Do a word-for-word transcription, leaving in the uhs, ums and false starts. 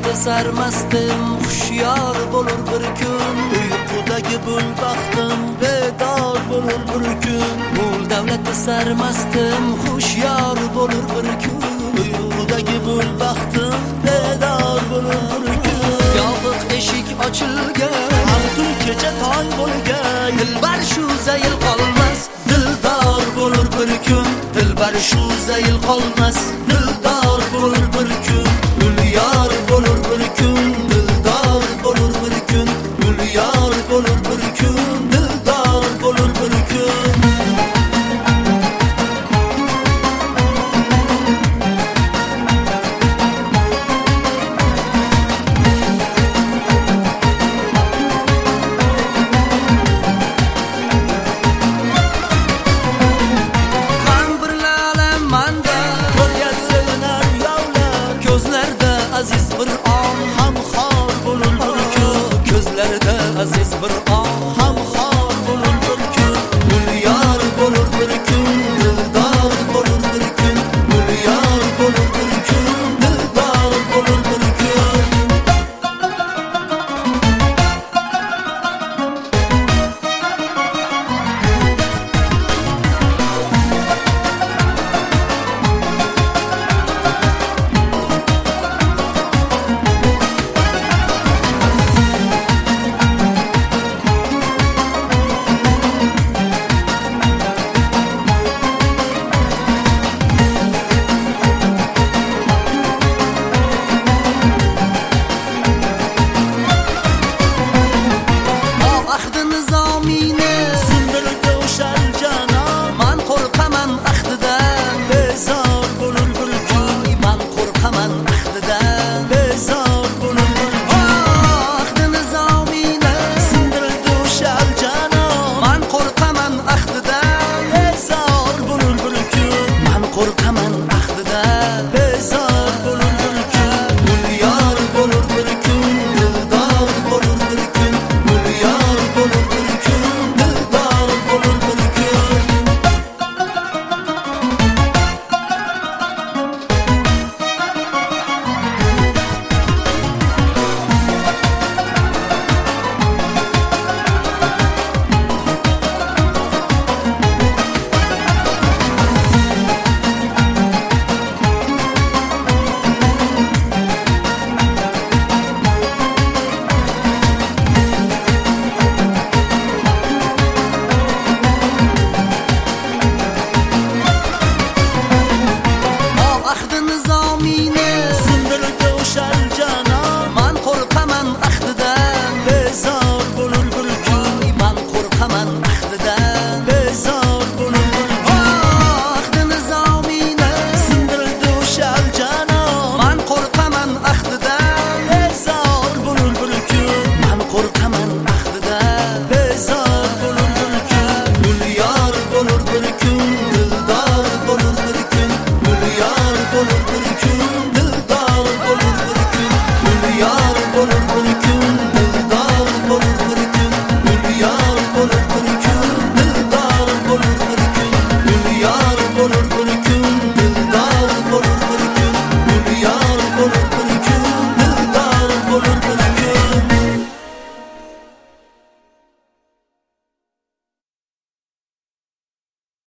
davlatda sarmastim, hushyor bo'lur bir kun. Uyqudagi bul baxtim bedor bo'lur bir kun. Mul davlatda sarmastim, hushyor bo'lur bir kun. Uyqudagi bul baxtim bedor bo'lur bir kun. Yopiq eshik ochilgan, har tun kecha tong bo'lgan. Dilbar shu zayil qolmas, dildor bo'lur bir kun. Dilbar shu zayil qolmas.